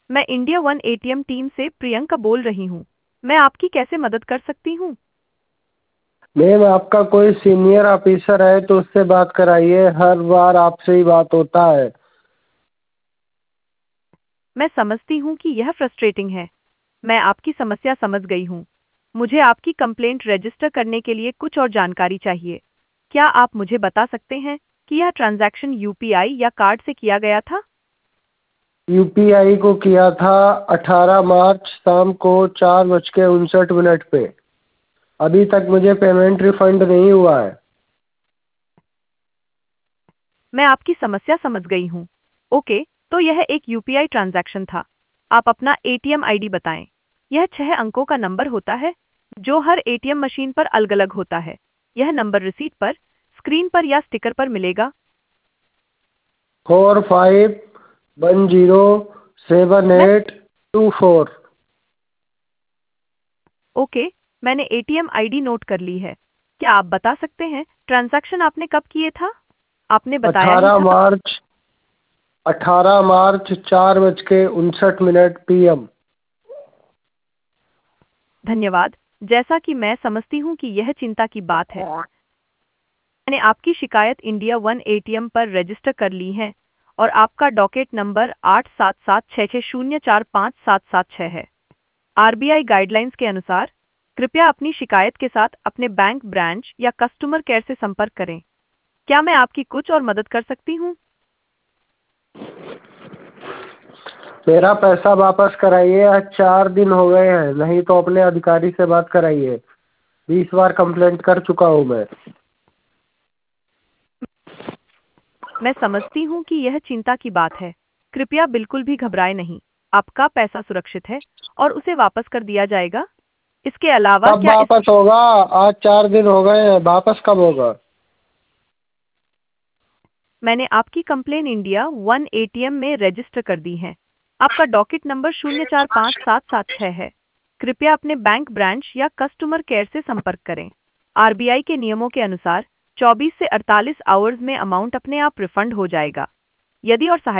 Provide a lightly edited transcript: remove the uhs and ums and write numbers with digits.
मैं India one ATM team से प्रियंका बोल रही हूँ। मैं आपकी कैसे मदद कर सकती हूँ? मैम, आपका कोई सीनियर ऑफिसर है तो उससे बात कराइए, हर बार आपसे ही बात होता है। मैं समझती हूँ कि यह फ्रस्ट्रेटिंग है। मैं आपकी समस्या समझ गई हूँ। मुझे आपकी कंप्लेंट रजिस्टर करने के लिए कुछ और जानकारी चाहिए। क्या आप मुझे बता सकते हैं कि यह ट्रांजैक्शन यूपीआई या कार्ड से किया गया था? यूपीआई को किया था 18 मार्च शाम को 4:59 पे। अभी तक मुझे पेमेंट रिफंड नहीं हुआ है। मैं आपकी समस्या समझ गई हूँ। ओके, तो यह एक यूपीआई ट्रांजैक्शन था। आप अपना एटीएम आईडी बताएं। यह 6 अंकों का नंबर होता है जो हर एटीएम मशीन पर अलग-अलग होता है। यह नंबर रिसीट पर, स्क्रीन पर या स्टिकर पर मिलेगा। मैं 45107824। ओके, मैंने एटीएम आईडी नोट कर ली है। क्या आप बता सकते हैं ट्रांजैक्शन आपने कब किए था? आपने बताया ही 18 था। मार्च 18 मार्च 4:59 PM। धन्यवाद। जैसा कि मैं समझती हूँ कि यह चिंता की बात है। मैंने आपकी शिकायत इंडिया वन एटीएम पर रजिस्टर कर ली है और आपका डॉकेट नंबर 8776604577 है। आरबीआई गाइडलाइंस के अनुसार कृपया अपनी शिकायत के साथ अपने बैंक ब्रांच या कस्टमर केयर से संपर्क करें। क्या मैं आपकी कुछ और मदद कर सकती हूँ? मेरा पैसा वापस कराइए, आज 4 दिन हो गए हैं, नहीं तो अपने अधिकारी से बात कराइए। 20 बार कंप्लेंट कर चुका हूँ मैं। मैं समझती हूँ कि यह चिंता की बात है। कृपया बिल्कुल भी घबराएं नहीं। आपका पैसा सुरक्षित है और उसे वापस कर दिया जाएगा। इसके अलावा कब क्या इस वापस होगा? आज 4 दिन हो गए हैं, वापस कब होगा? मैंने आपकी कंप्लेन इंडिया वन एटीएम में रजिस्टर कर दी है। आपका डॉकेट नंबर 045776 है। कृपया अपने बैंक ब्रांच या कस्टमर केयर से संपर्क करें। आरबीआई के नियमों के अनुसार 24 से 48 आवर्स में अमाउंट अपने आप रिफंड हो जाएगा। यदि और सहायता